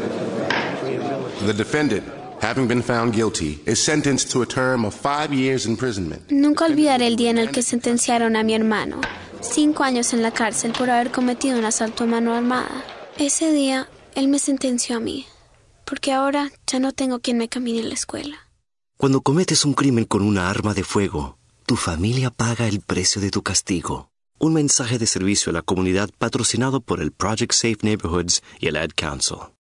The defendant, having been found guilty, is sentenced to a term of 5 years imprisonment. Nunca olvidaré el día en el que sentenciaron a mi hermano. 5 años en la cárcel por haber cometido un asalto a mano armada. Ese día, él me sentenció a mí, porque ahora ya no tengo quien me camine en la escuela. Cuando cometes un crimen con una arma de fuego, tu familia paga el precio de tu castigo. Un mensaje de servicio a la comunidad patrocinado por el Project Safe Neighborhoods y el Ad Council.